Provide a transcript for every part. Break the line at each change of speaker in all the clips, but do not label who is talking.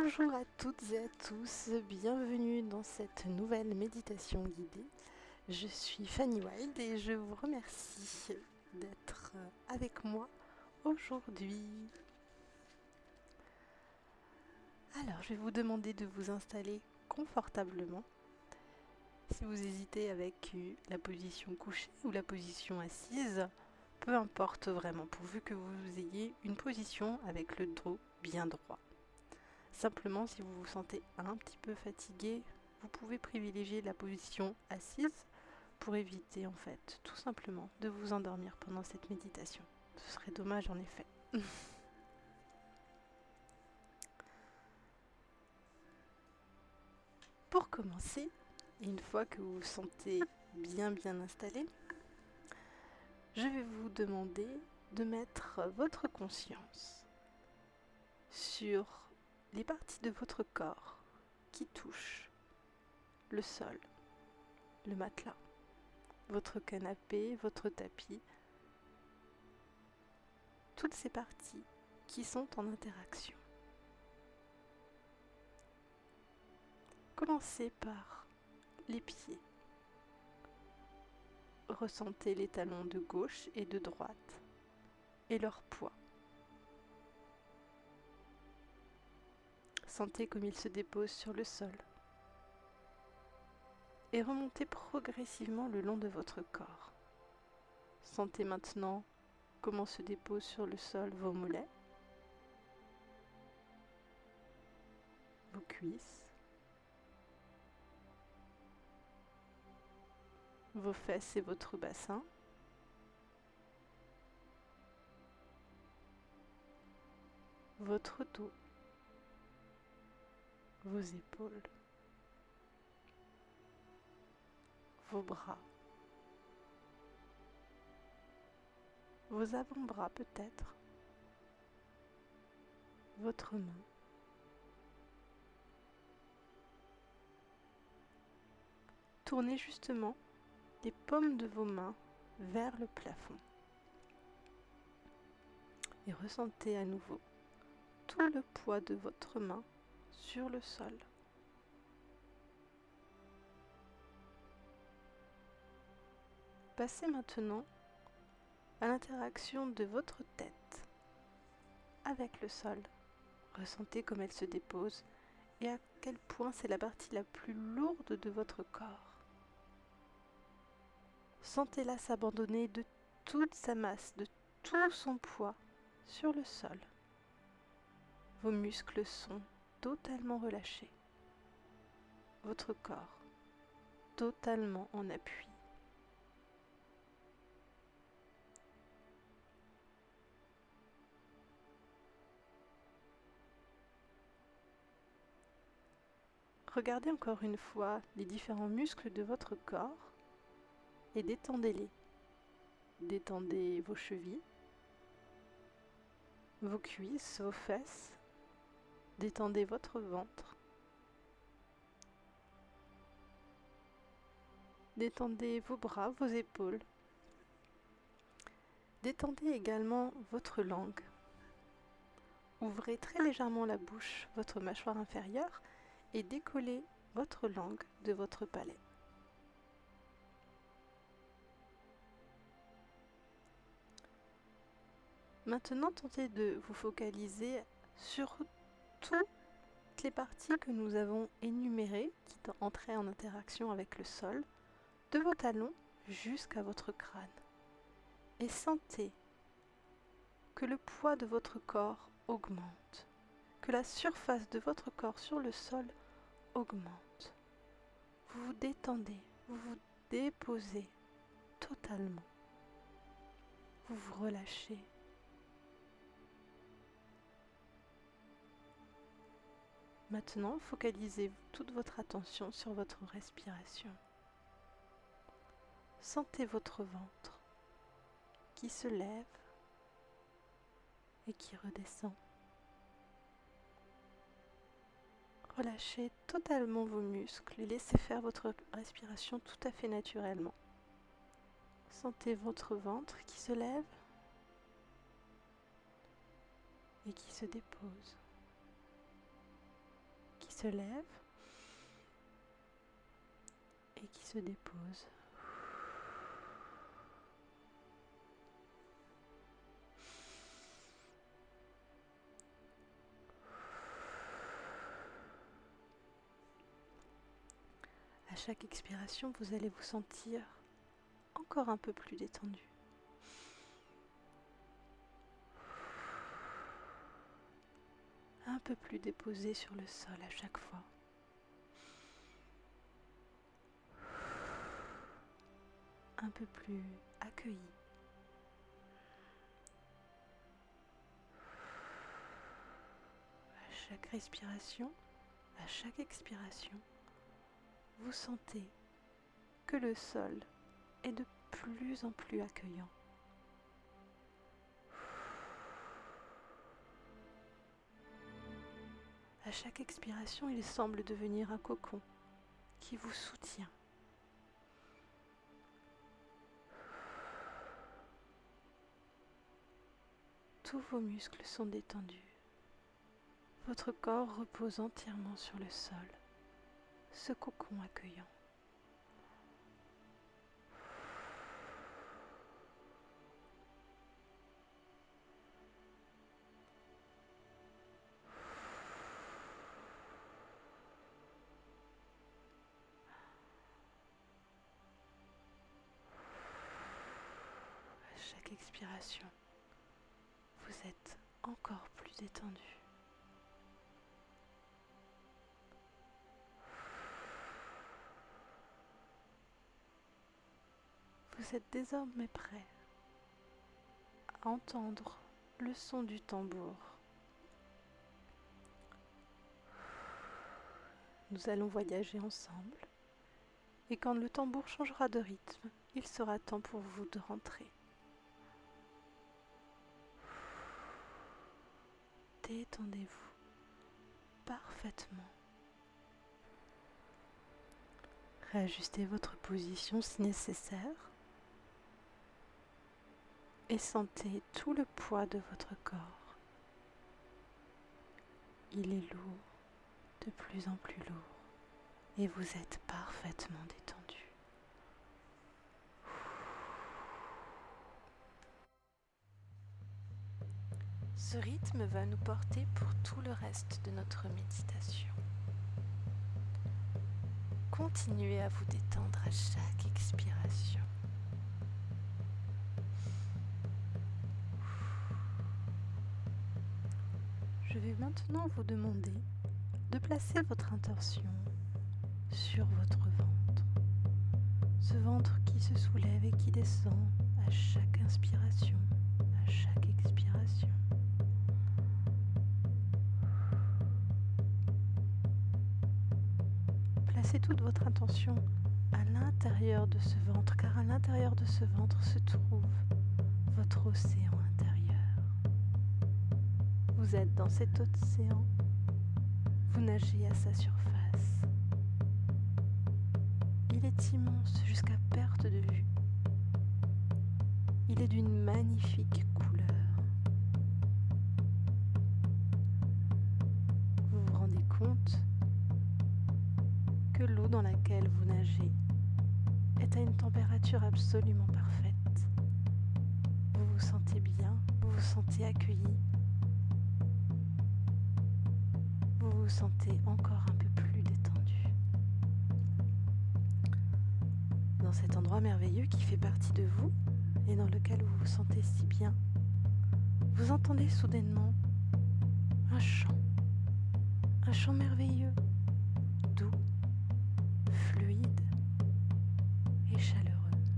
Bonjour à toutes et à tous, bienvenue dans cette nouvelle méditation guidée. Je suis Fanny Wild et je vous remercie d'être avec moi aujourd'hui. Alors, je vais vous demander de vous installer confortablement. Si vous hésitez avec la position couchée ou la position assise, peu importe vraiment, pourvu que vous ayez une position avec le dos bien droit. Simplement, si vous vous sentez un petit peu fatigué, vous pouvez privilégier la position assise pour éviter en fait tout simplement de vous endormir pendant cette méditation. Ce serait dommage en effet. Pour commencer, une fois que vous vous sentez bien installé, je vais vous demander de mettre votre conscience sur les parties de votre corps qui touchent le sol, le matelas, votre canapé, votre tapis, toutes ces parties qui sont en interaction. Commencez par les pieds. Ressentez les talons de gauche et de droite et leur poids. Sentez comme ils se déposent sur le sol. Et remontez progressivement le long de votre corps. Sentez maintenant comment se déposent sur le sol vos mollets, vos cuisses, vos fesses et votre bassin, votre dos, vos épaules, vos bras, vos avant-bras peut-être, votre main. Tournez justement les paumes de vos mains vers le plafond et ressentez à nouveau tout le poids de votre main sur le sol. Passez maintenant à l'interaction de votre tête avec le sol. Ressentez comme elle se dépose et à quel point c'est la partie la plus lourde de votre corps. Sentez-la s'abandonner de toute sa masse, de tout son poids sur le sol. Vos muscles sont totalement relâchés. Votre corps totalement en appui. Regardez encore une fois les différents muscles de votre corps et détendez-les. Détendez vos chevilles, vos cuisses, vos fesses. Détendez votre ventre. Détendez vos bras, vos épaules. Détendez également votre langue. Ouvrez très légèrement la bouche, votre mâchoire inférieure, et décollez votre langue de votre palais. Maintenant, tentez de vous focaliser sur toutes les parties que nous avons énumérées qui entraient en interaction avec le sol, de vos talons jusqu'à votre crâne. Et sentez que le poids de votre corps augmente, que la surface de votre corps sur le sol augmente. Vous vous détendez, vous vous déposez totalement. Vous vous relâchez. Maintenant, focalisez toute votre attention sur votre respiration. Sentez votre ventre qui se lève et qui redescend. Relâchez totalement vos muscles et laissez faire votre respiration tout à fait naturellement. Sentez votre ventre qui se lève et qui se dépose. se lève et qui se dépose. À chaque expiration, vous allez vous sentir encore un peu plus détendu. Un peu plus déposé sur le sol à chaque fois. Un peu plus accueilli. À chaque respiration, à chaque expiration, vous sentez que le sol est de plus en plus accueillant. À chaque expiration, il semble devenir un cocon qui vous soutient. Tous vos muscles sont détendus. Votre corps repose entièrement sur le sol, ce cocon accueillant. À chaque expiration, vous êtes encore plus détendu. Vous êtes désormais prêt à entendre le son du tambour. Nous allons voyager ensemble et quand le tambour changera de rythme, il sera temps pour vous de rentrer. Détendez-vous parfaitement. Réajustez votre position si nécessaire et sentez tout le poids de votre corps. Il est lourd, de plus en plus lourd, et vous êtes parfaitement détendu. Ce rythme va nous porter pour tout le reste de notre méditation. Continuez à vous détendre à chaque expiration. Je vais maintenant vous demander de placer votre intention sur votre ventre. Ce ventre qui se soulève et qui descend à chaque inspiration, à chaque expiration. Placez toute votre attention à l'intérieur de ce ventre, car à l'intérieur de ce ventre se trouve votre océan intérieur. Vous êtes dans cet océan, vous nagez à sa surface. Il est immense jusqu'à perte de vue. Il est d'une magnifique couleur. Vous vous rendez compte que l'eau dans laquelle vous nagez est à une température absolument parfaite. Vous vous sentez bien, vous vous sentez accueilli. Vous vous sentez encore un peu plus détendu. Dans cet endroit merveilleux qui fait partie de vous et dans lequel vous vous sentez si bien, vous entendez soudainement un chant merveilleux, doux, fluide et chaleureux.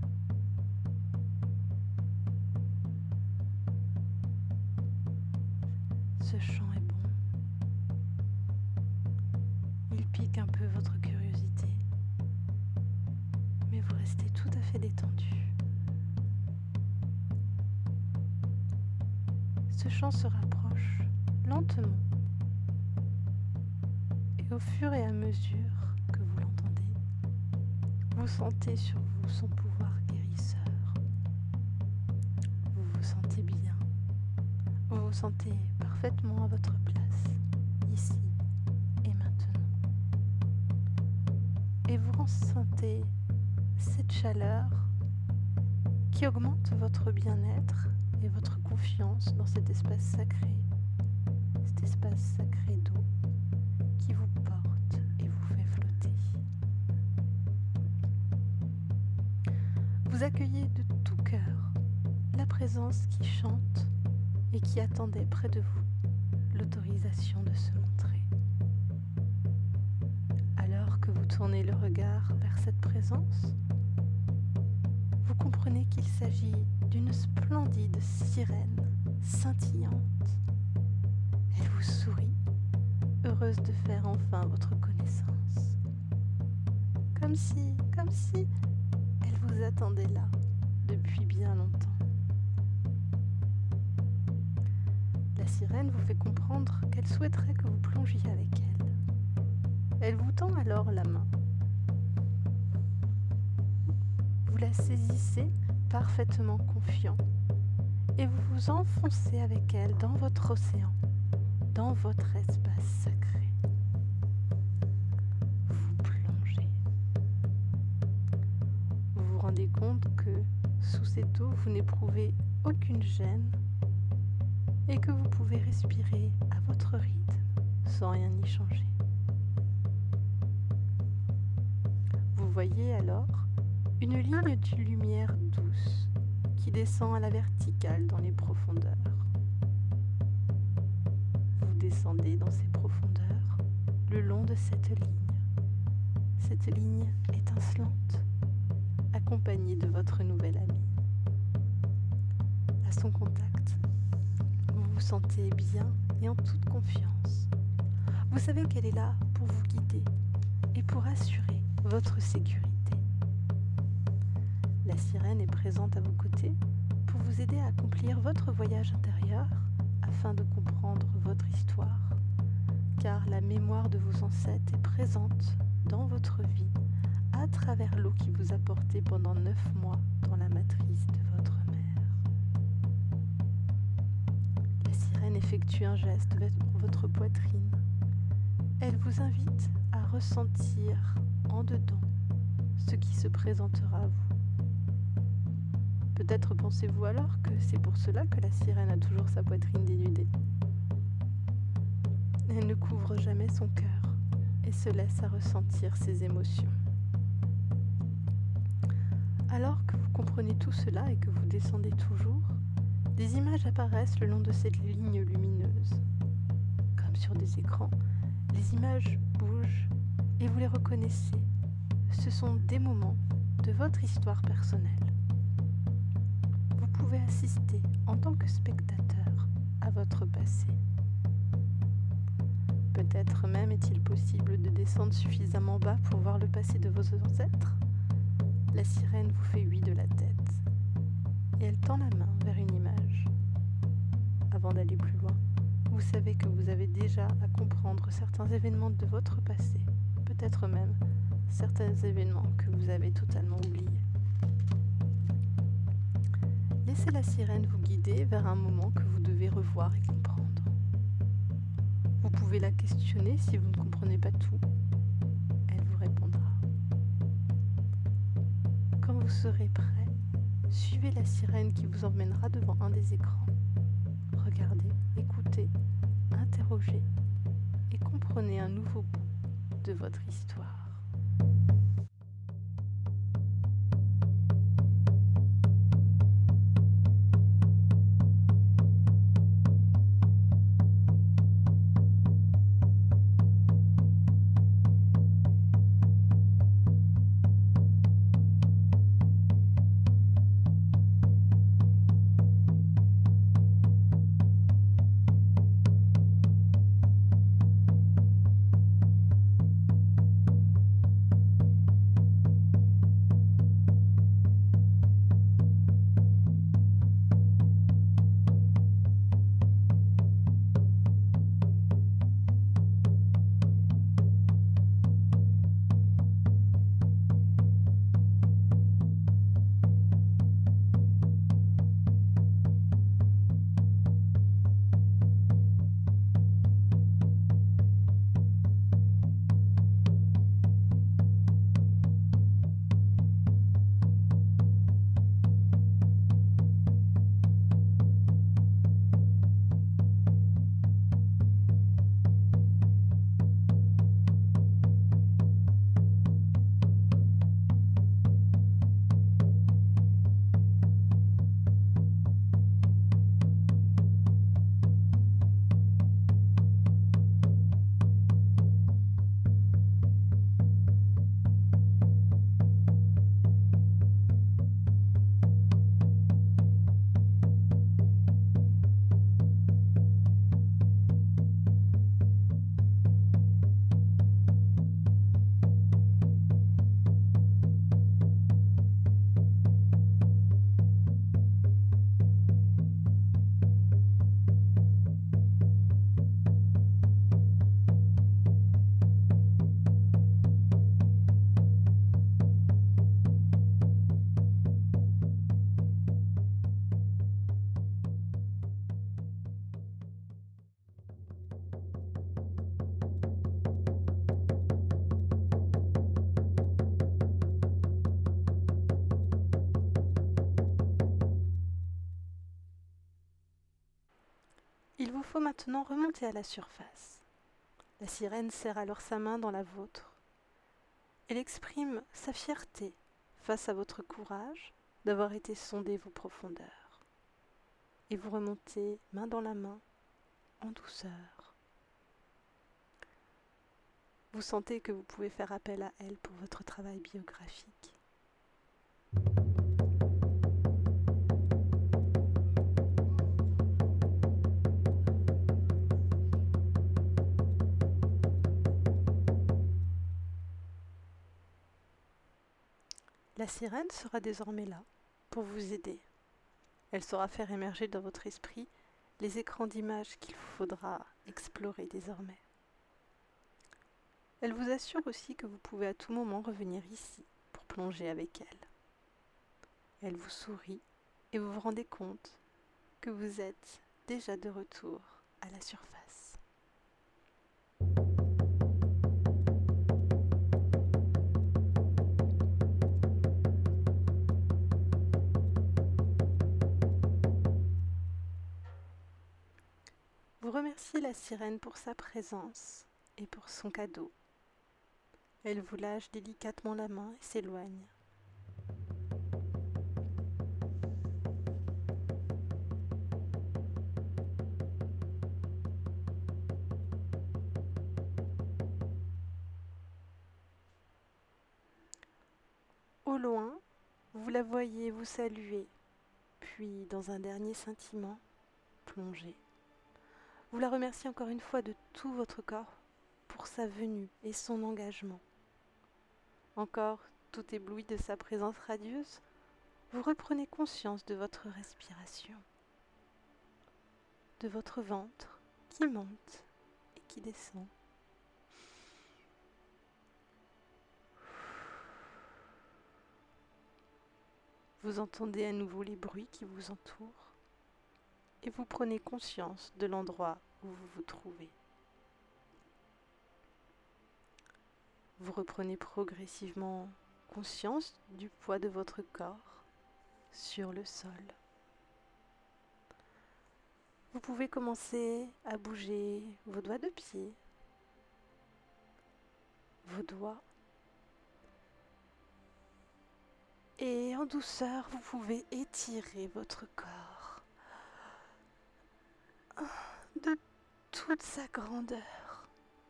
Ce chant est bon. Il pique un peu votre curiosité, mais vous restez tout à fait détendu. Ce chant se rapproche lentement et au fur et à mesure que vous l'entendez, vous sentez sur vous son pouvoir guérisseur. Vous vous sentez bien, vous vous sentez parfaitement à votre place, ici et maintenant. et vous ressentez cette chaleur qui augmente votre bien-être et votre confiance dans cet espace sacré d'eau qui vous porte et vous fait flotter. Vous accueillez de tout cœur la présence qui chante et qui attendait près de vous l'autorisation de se montrer. Alors que vous tournez le regard vers cette présence, vous comprenez qu'il s'agit d'une splendide sirène scintillante. Elle vous sourit, heureuse de faire enfin votre connaissance. Comme si elle vous attendait là depuis bien longtemps. La sirène vous fait comprendre qu'elle souhaiterait que vous plongiez avec elle. Elle vous tend alors la main. Vous la saisissez parfaitement confiant et vous vous enfoncez avec elle dans votre océan, dans votre espace sacré. Vous plongez. Vous vous rendez compte que sous cette eau, vous n'éprouvez aucune gêne et que vous pouvez respirer à votre rythme sans rien y changer. Vous voyez alors une ligne de lumière douce qui descend à la verticale dans les profondeurs. Vous descendez dans ces profondeurs le long de cette ligne étincelante, accompagnée de votre nouvelle amie. À son contact, vous vous sentez bien et en toute confiance. Vous savez qu'elle est là pour vous guider et pour assurer votre sécurité. La sirène est présente à vos côtés pour vous aider à accomplir votre voyage intérieur afin de comprendre votre histoire, car la mémoire de vos ancêtres est présente dans votre vie à travers l'eau qui vous a porté pendant 9 mois dans la matrice de votre mère. La sirène effectue un geste vers votre poitrine. Elle vous invite à ressentir en dedans ce qui se présentera à vous. Peut-être pensez-vous alors que c'est pour cela que la sirène a toujours sa poitrine dénudée. Elle ne couvre jamais son cœur et se laisse à ressentir ses émotions. Alors que vous comprenez tout cela et que vous descendez toujours, des images apparaissent le long de cette ligne lumineuse. Comme sur des écrans, les images bougent et vous les reconnaissez. Ce sont des moments de votre histoire personnelle. Vous pouvez assister en tant que spectateur à votre passé. Peut-être même est-il possible de descendre suffisamment bas pour voir le passé de vos ancêtres. La sirène vous fait oui de la tête et elle tend la main vers une image. Avant d'aller plus loin, vous savez que vous avez déjà à comprendre certains événements de votre passé, peut-être même certains événements que vous avez totalement oubliés. Laissez la sirène vous guider vers un moment que vous devez revoir et comprendre. Vous pouvez la questionner si vous ne comprenez pas tout. Elle vous répondra. Quand vous serez prêt, suivez la sirène qui vous emmènera devant un des écrans. Regardez, écoutez, interrogez et comprenez un nouveau bout de votre histoire. Il vous faut maintenant remonter à la surface. La sirène serre alors sa main dans la vôtre. Elle exprime sa fierté face à votre courage d'avoir été sonder vos profondeurs. Et vous remontez main dans la main, en douceur. Vous sentez que vous pouvez faire appel à elle pour votre travail biographique. La sirène sera désormais là pour vous aider. Elle saura faire émerger dans votre esprit les écrans d'images qu'il vous faudra explorer désormais. Elle vous assure aussi que vous pouvez à tout moment revenir ici pour plonger avec elle. Elle vous sourit et vous vous rendez compte que vous êtes déjà de retour à la surface. Vous remerciez la sirène pour sa présence et pour son cadeau. Elle vous lâche délicatement la main et s'éloigne. Au loin, vous la voyez vous saluer, puis dans un dernier scintillement, plonger. Vous la remerciez encore une fois de tout votre corps pour sa venue et son engagement. Encore tout ébloui de sa présence radieuse, vous reprenez conscience de votre respiration, de votre ventre qui monte et qui descend. Vous entendez à nouveau les bruits qui vous entourent et vous prenez conscience de l'endroit où vous vous trouvez. Vous reprenez progressivement conscience du poids de votre corps sur le sol. Vous pouvez commencer à bouger vos doigts de pied, vos doigts. Et en douceur, vous pouvez étirer votre corps de toute sa grandeur.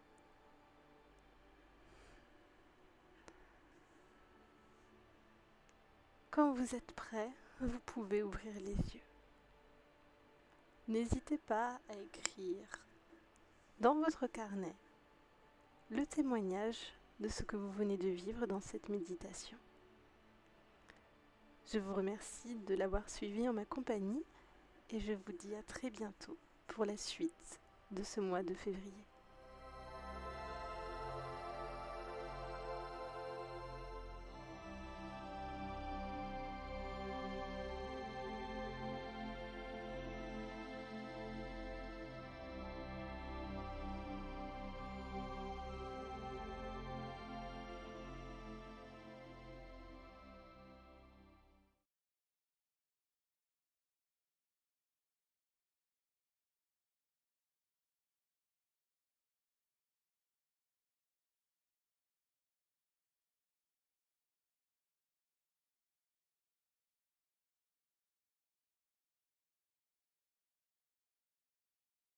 Quand vous êtes prêt, vous pouvez ouvrir les yeux. N'hésitez pas à écrire dans votre carnet le témoignage de ce que vous venez de vivre dans cette méditation. Je vous remercie de l'avoir suivi en ma compagnie et je vous dis à très bientôt pour la suite de ce mois de février.